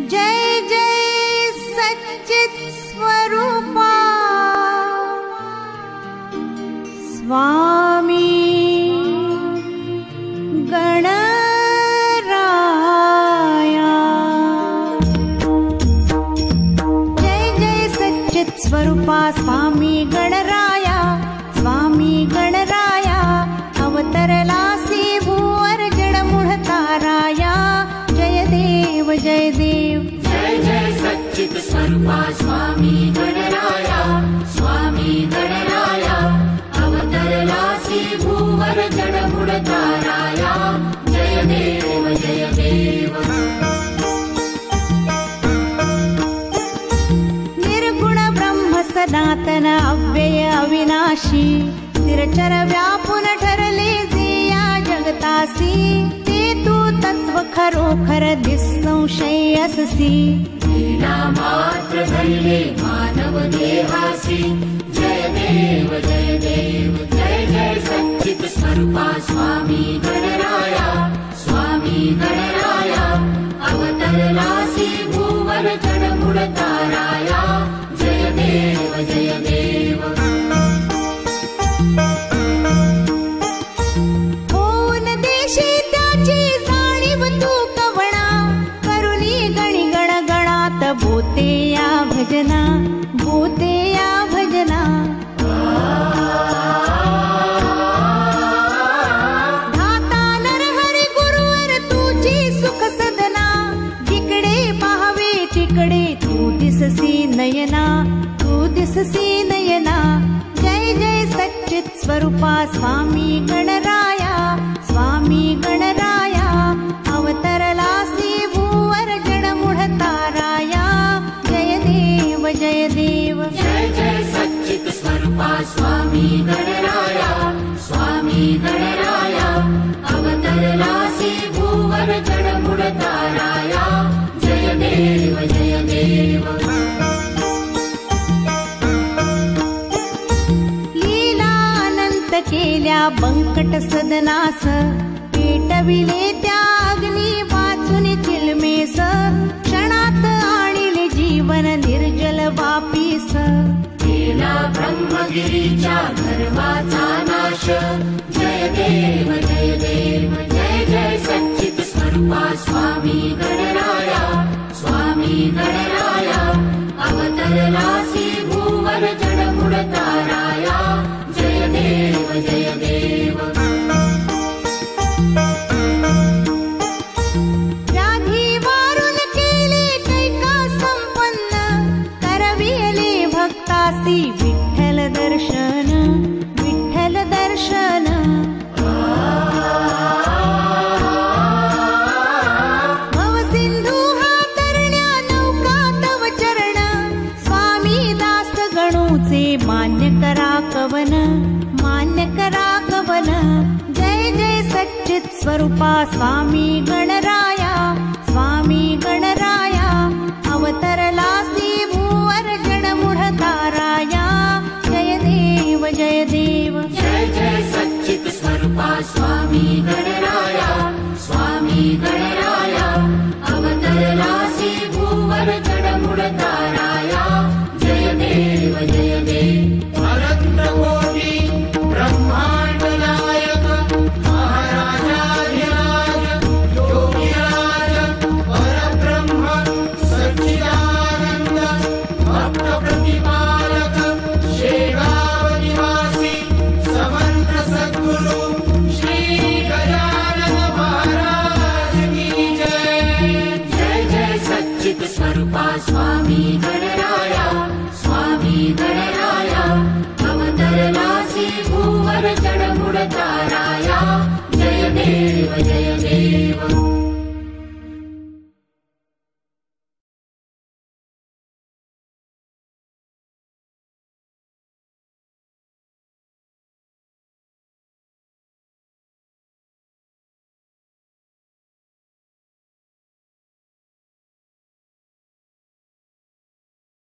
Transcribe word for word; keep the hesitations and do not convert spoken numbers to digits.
जय जय सच्चित स्वरूपा स्वामी गणराया। जय जय सच्चित स्वरूपा स्वामी गणराया, स्वामी गणराया अवतरलासी भूवर जडमुढ ताराया। जय देव जय देव जय जय सच्चित स्वरूपा स्वामी गणराया, स्वामी गणराया अवतरलासी भूवर जडमुढ ताराया। जय देव जय देव निर्गुण ब्रह्म सनातन अव्यय अविनाशी, स्थिरचर व्यापून ठरले जे या जगतासी। ते तू तत्व खरोखर निसंशय अससी, लीला मात्र धरले मानव देहासी। जय देव जय देव जय जय सच्चित स्वरूपा स्वामी गणराया, स्वामी गणराया अवतरलासी भूवर जडमुढ ताराया। जय देव जय देव होऊन देशी त्याची जाणीव तू कवणा, करुणी गणी गण गणात बोते या भजना, बोते या भजना। धाता नरहरी गुरुवर तुझी सुख सदना, जिकडे पाहावे तिकडे तू दिससी नयना, तू दिससी नयना। जय जय सच्चित स्वरूपा स्वामी गणराया, स्वामी गणराया अवतरलासी भूवर जडमुढ ताराया। जय देव जय देव जय जय सच्चित स्वरूपा स्वामी गणराया, स्वामी गणराया अवतरलासी भूवर जडमुढ ताराया। जय देव जय देव लीला अनंत केल्या बंकट सदनास, पेटविले त्या अग्नी वाचून चिलमेस। क्षणात आणिले जीवन निर्जल वापीस, केला ब्रह्मगिरीच्या गर्वाचा नाश। जय देव जय देव जय जय सच्चित स्वरूपा स्वामी गणराया, स्वामी गणराया अवतरलासी भूवर जडमुढ ताराया। जय देव जय देव व्याधी वारून केले कैका संपन्न, करविले भक्तासी विठ्ठल दर्शन, विठ्ठल दर्शन। भवसिंधू हा तरण्या नौका तव चरण, स्वामी दास गणूचे मान्य करा कवन, मान्य करा कवन। जय जय सच्चित स्वरूपा स्वामी गणराया, स्वामी गणराया अवतरलासी भूवर जडमुढ ताराया। जय देव जय देव जय जय सच्चित स्वरूपा स्वामी गणराया, स्वामी गणराया अवतरलासी भूवर जडमुढ ताराया। जय देव जय देव अनंत कोटी ब्रह्मांड नायक महाराजाधिराज योगीराज परब्रह्म सच्चिदानंद भक्त प्रतिपालक शेगाव निवासी समर्थ सद्गुरु श्री गजानन महाराज की जय। जय जय सच्चित स्वरूपा स्वामी गणराया, स्वामी गणराया अवतरलासी भूवर जडमुढ ताराया। जय देव जय देव